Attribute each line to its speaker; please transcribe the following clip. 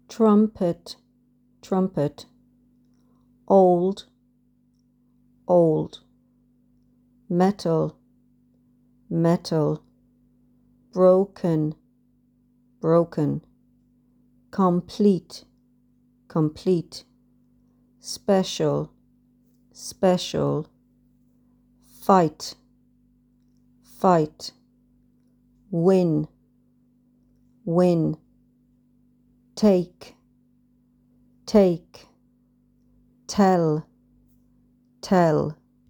Speaker 1: trumpet, trumpet, old, old, metal, metal, broken, broken, complete, complete, special, special, fight, fight, win, win, take, take, tell, tell,